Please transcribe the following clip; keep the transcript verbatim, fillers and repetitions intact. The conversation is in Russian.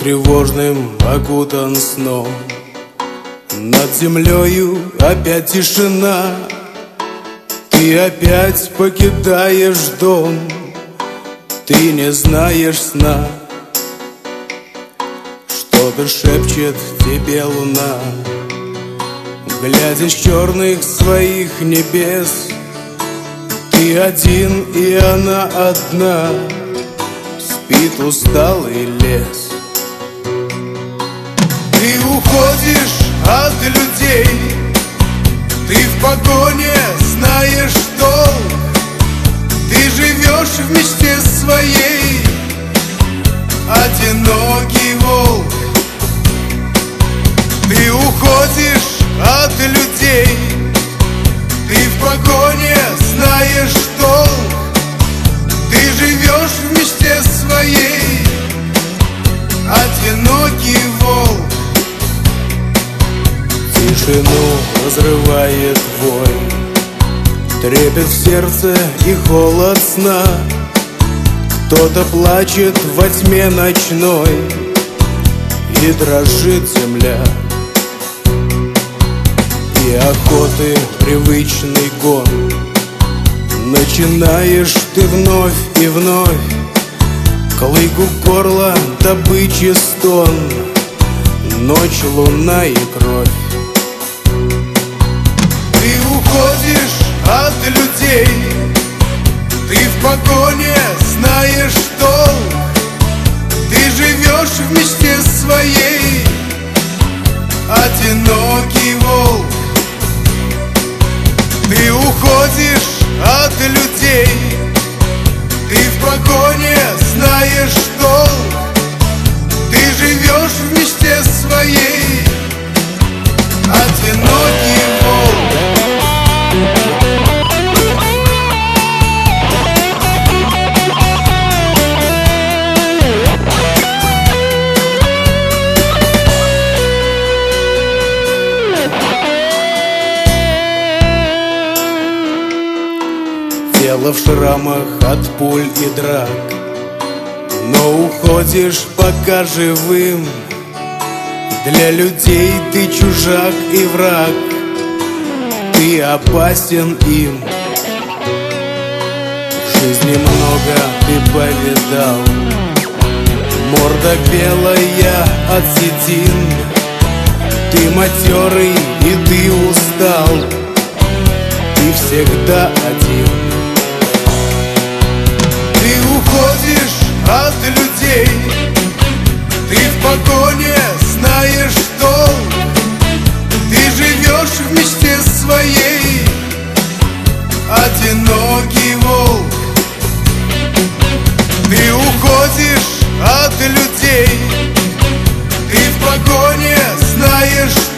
тревожным окутан сном. Над землею опять тишина. Ты опять покидаешь дом. Ты не знаешь сна. Что-то шепчет тебе луна, глядя с черных своих небес. Ты один, и она одна. Спит усталый лес. Ты уходишь от людей. Ты в погоне знаешь толк. Ты живешь в мечте своей, одинокий волк. Ты уходишь от людей. Ты в погоне знаешь толк. Ты живешь в мечте своей, одинокий волк. Тишину разрывает вой, трепет в сердце и холод сна. Кто-то плачет во тьме ночной, и дрожит земля. И охоты привычный гон начинаешь ты вновь и вновь. Клык у горла, добычи стон, ночь, луна и кровь. Ты уходишь от людей. Ты в погоне знаешь толк. Ты живешь в мечте своей, одинокий волк. Ты уходишь от людей. Ты в погоне знаешь толк. Ты живешь в мечте своей, одинокий волк. Тело в шрамах от пуль и драк, но уходишь пока живым. Для людей ты чужак и враг. Ты опасен им. В жизни много ты повидал. Морда белая от седин. Ты матерый и ты устал. Ты всегда один. Ты уходишь от людей. Ты в погоне знаешь толк. Ты живешь в мечте своей, одинокий волк. Ты уходишь от людей. Ты в погоне знаешь